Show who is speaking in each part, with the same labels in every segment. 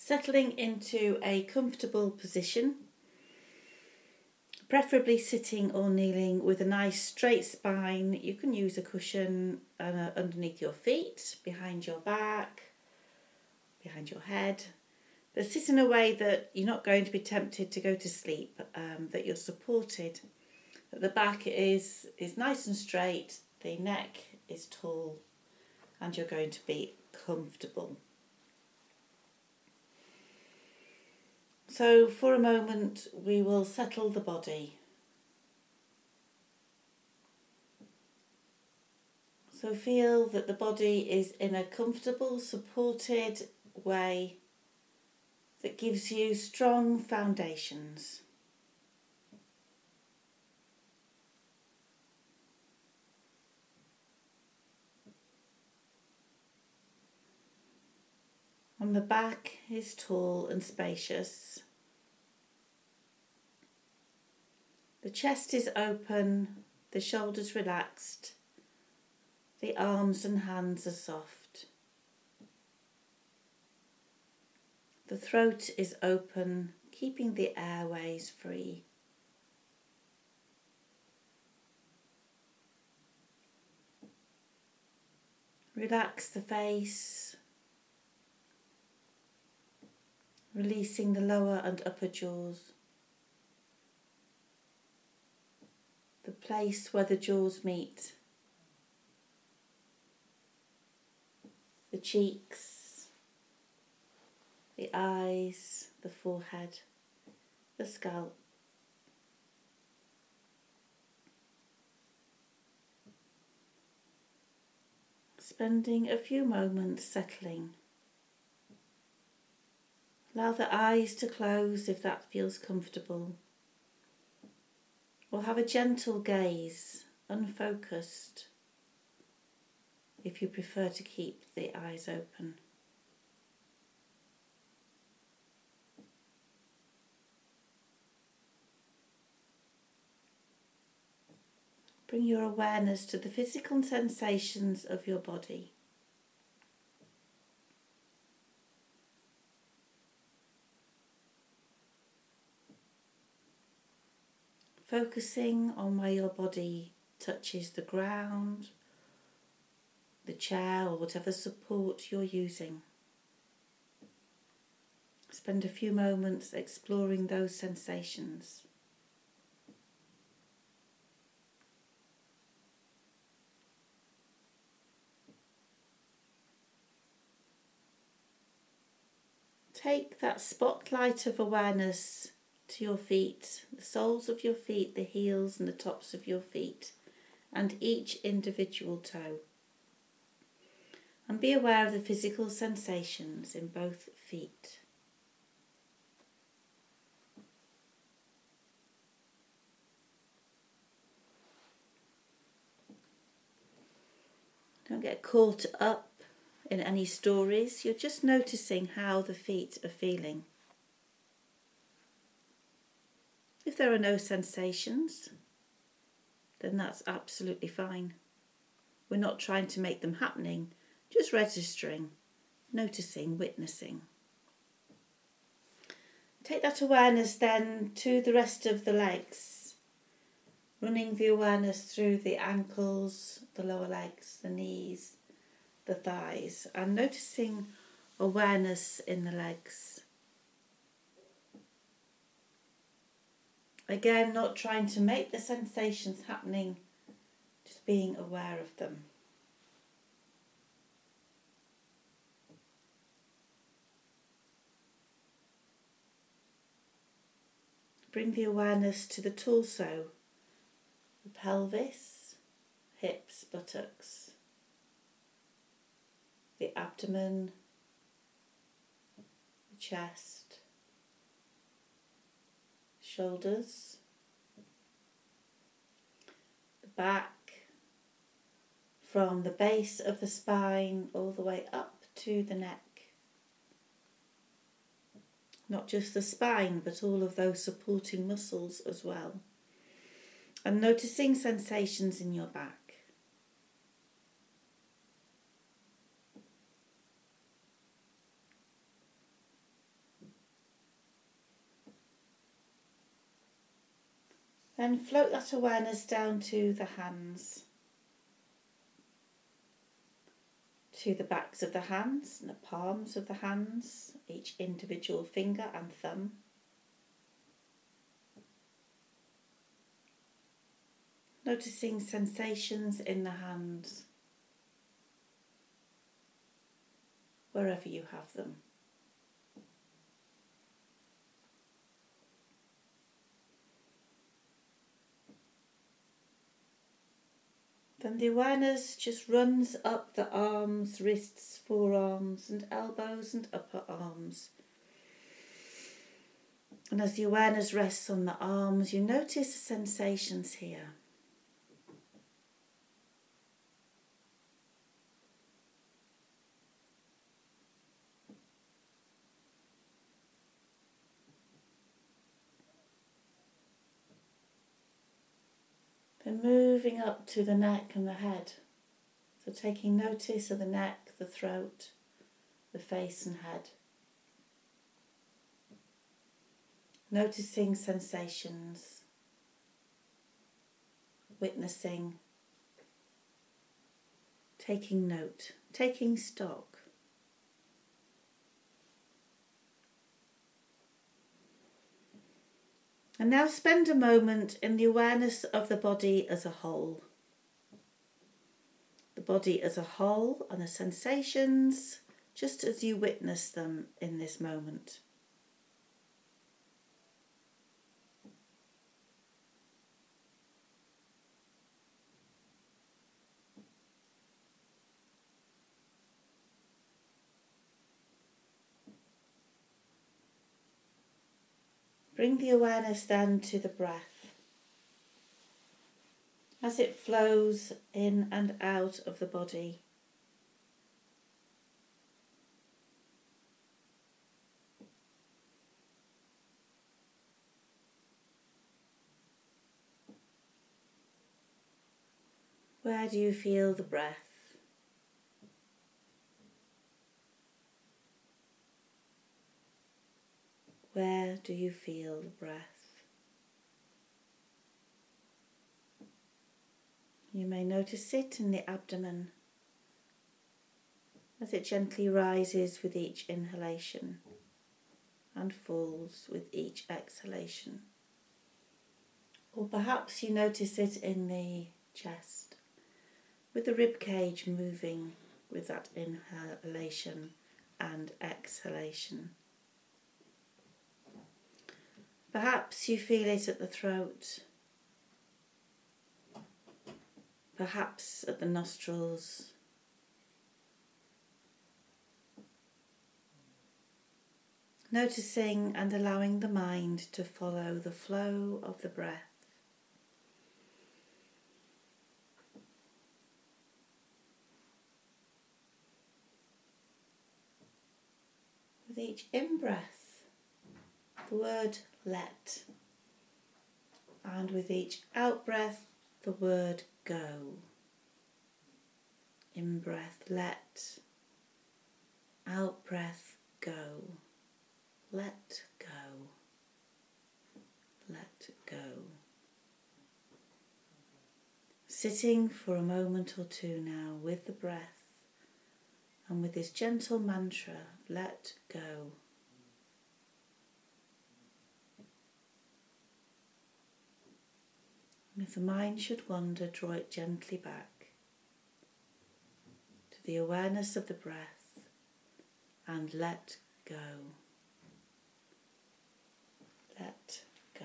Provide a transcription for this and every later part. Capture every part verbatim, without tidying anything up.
Speaker 1: Settling into a comfortable position, preferably sitting or kneeling with a nice straight spine. You can use a cushion uh, underneath your feet, behind your back, behind your head. But sit in a way that you're not going to be tempted to go to sleep, um, that you're supported, that the back is, is nice and straight, the neck is tall, and you're going to be comfortable. So for a moment we will settle the body. So feel that the body is in a comfortable, supported way that gives you strong foundations. And the back is tall and spacious. The chest is open, the shoulders relaxed, the arms and hands are soft. The throat is open, keeping the airways free. Relax the face, releasing the lower and upper jaws. The place where the jaws meet. The cheeks, the eyes, the forehead, the scalp. Spending a few moments settling. Allow the eyes to close if that feels comfortable. Or have a gentle gaze, unfocused, if you prefer to keep the eyes open. Bring your awareness to the physical sensations of your body. Focusing on where your body touches the ground, the chair, or whatever support you're using. Spend a few moments exploring those sensations. Take that spotlight of awareness to your feet, the soles of your feet, the heels and the tops of your feet, and each individual toe. And be aware of the physical sensations in both feet. Don't get caught up in any stories. You're just noticing how the feet are feeling. If there are no sensations, then that's absolutely fine. We're not trying to make them happening, just registering, noticing, witnessing. Take that awareness then to the rest of the legs, running the awareness through the ankles, the lower legs, the knees, the thighs, and noticing awareness in the legs. Again, not trying to make the sensations happening, just being aware of them. Bring the awareness to the torso, the pelvis, hips, buttocks, the abdomen, the chest, shoulders, the back, from the base of the spine all the way up to the neck. Not just the spine, but all of those supporting muscles as well. And noticing sensations in your back. Then float that awareness down to the hands, to the backs of the hands and the palms of the hands, each individual finger and thumb. Noticing sensations in the hands, wherever you have them. Then the awareness just runs up the arms, wrists, forearms and elbows and upper arms. And as the awareness rests on the arms, you notice the sensations here. Then moving up to the neck and the head. So taking notice of the neck, the throat, the face and head. Noticing sensations, witnessing, taking note, taking stock. And now spend a moment in the awareness of the body as a whole. The body as a whole and the sensations just as you witness them in this moment. Bring the awareness then to the breath as it flows in and out of the body. Where do you feel the breath? Where do you feel the breath? You may notice it in the abdomen as it gently rises with each inhalation and falls with each exhalation. Or perhaps you notice it in the chest, with the rib cage moving with that inhalation and exhalation. Perhaps you feel it at the throat, perhaps at the nostrils, noticing and allowing the mind to follow the flow of the breath. With each in-breath, the word let, and with each out-breath, the word go. In-breath, let, out-breath, go. Let go. Let go. Sitting for a moment or two now with the breath and with this gentle mantra, let go. And if the mind should wander, draw it gently back to the awareness of the breath and let go. Let go.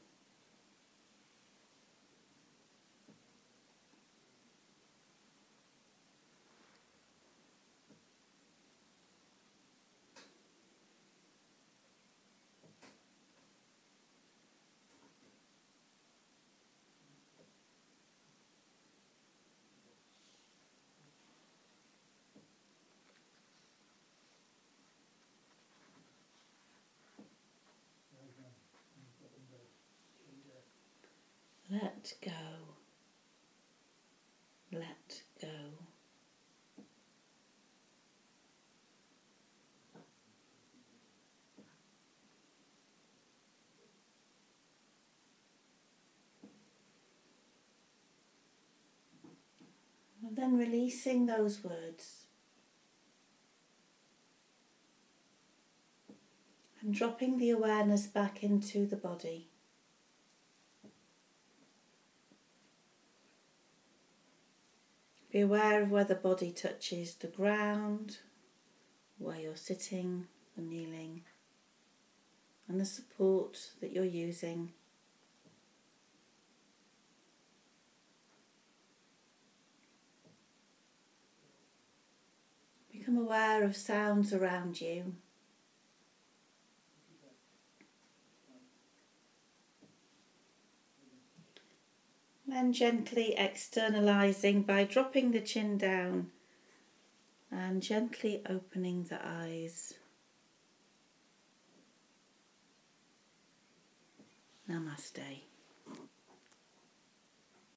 Speaker 1: Let go. Let go. then releasing those words and dropping the awareness back into the body. Be aware of where the body touches the ground, where you're sitting or kneeling, and the support that you're using. Become aware of sounds around you. And gently externalizing by dropping the chin down and gently opening the eyes. Namaste.